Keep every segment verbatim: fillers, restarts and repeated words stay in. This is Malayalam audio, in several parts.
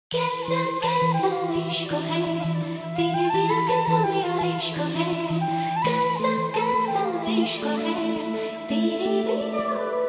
कैसा कैसा इश्क है तेरे बिना कैसा मेरा इश्क है कैसा कैसा इश्क है तेरे बिना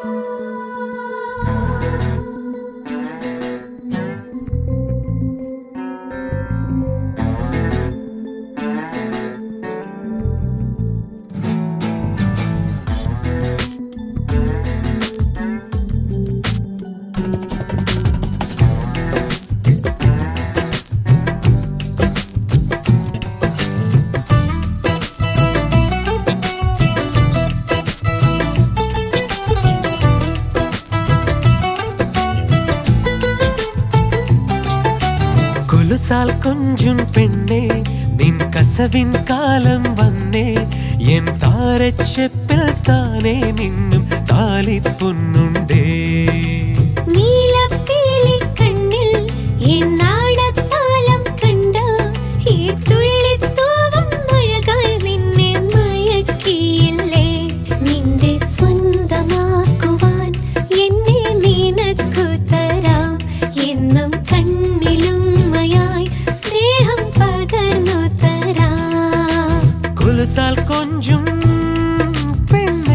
കുലുസാൽ കൊഞ്ചും പെണ്ണേ നിൻ കസവിൻ കാലം വന്നേ എൻ താരച്ചെപ്പിൽ താനേ നിന്നും താലിപ്പൊന്നുണ്ടേ നീലപ്പീലി കണ്ണിൽ എൻ നാടത്താലം കണ്ട ഈ തുള്ളിത്തൂവം മഴകാൽ നിന്നെ മയക്കിയില്ലേ നിന്റെ സ്വന്തമാക്കുവാൻ എന്നെ നിനക്കു തരാം എന്നും കണ്ണിലും കുലുസാൽ കൊഞ്ചും പെണ്ണേ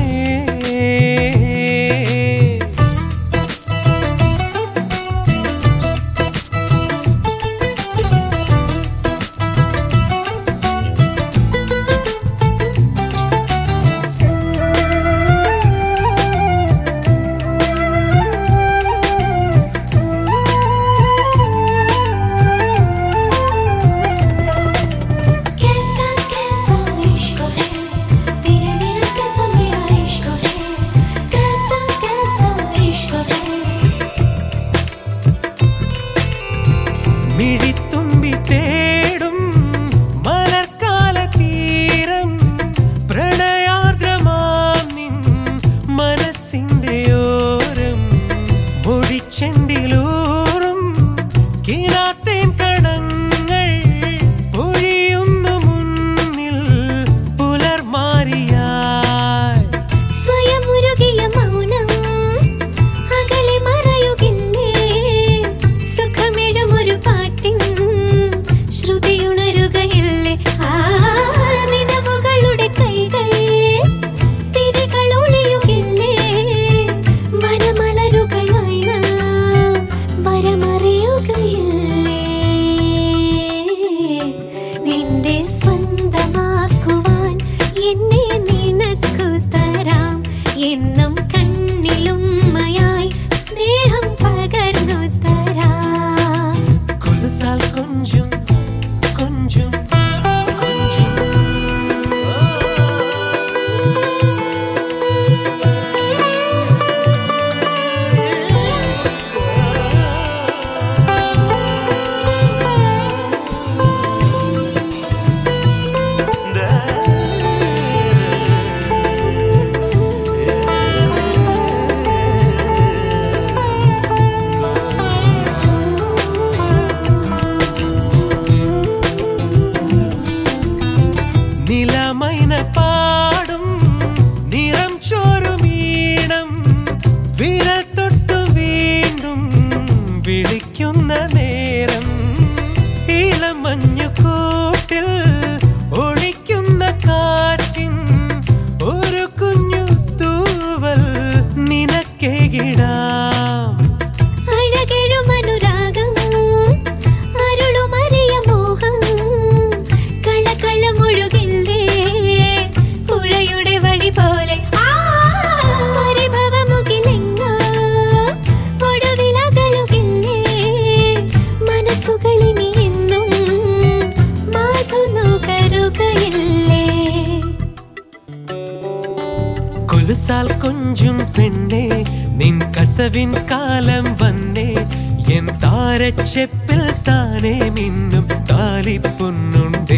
മിഴിത്തുമ്പി തേടും മലർക്കാല തീരം പ്രണയാർദ്രമാം നിൻ മനസ്സിന്റെ ഓരം മൊഴിച്ചെണ്ടിലൂറും കിണാത്തേൻ കണങ്ങൾ പൊഴിയുന്നു മുന്നിൽ പുലർമാരിയായി സ്വയമുരുകിയ മൗനം അകലെ മറയുകില്ലേ സുഖമിടുമൊരു പാട്ടിൻ ശ്രുതിയുണരുകയില്ലേ ആ നിലവുകളുടെ കൈകൾ തിരികൾ ഒളിയുകില്ലേ വനമലരുകളായി നാം വരമറിയുകയില്ലേ നിന്റെ സ്വന്തമാക്കുവാൻ എന്നെ നിനക്കു തരാം എന്നും കണ്ണിലും മയായി സ്നേഹം പകർന്നു തരാം കുലുസാൽ കൊഞ്ചും കൊഞ്ചും കൊഞ്ചും നിലമൈന പാടും നിറം ചോരുമീണം വിരൽ തൊട്ടു വീണ്ടും വിളിക്കുന്ന നേരം ഇളമഞ്ഞു കൂട്ടിൽ ഒളിക്കുന്ന കാറ്റിൻ ഒരു കുഞ്ഞു തൂവൽ നിനക്കെകിടാം അഴകെഴുമനുരാഗം അരുളുമറിയ മോഹം കളകളമൊഴുകില്ലേ പുഴയുടെ വഴി പോലെ പരിഭവമുകിലെങ്ങോ ഒടുവിലകലുകില്ലേ മനസ്സുകളിനി എന്നും മാധു നുകരുകയില്ലേ കുലുസാൽ കൊഞ്ചും പെണ്ണേ നിൻ കസവിൻ കാലം വന്നേ എൻ താരച്ചെപ്പിൽ താനേ മിന്നും താലിപ്പൊന്നുണ്ടേ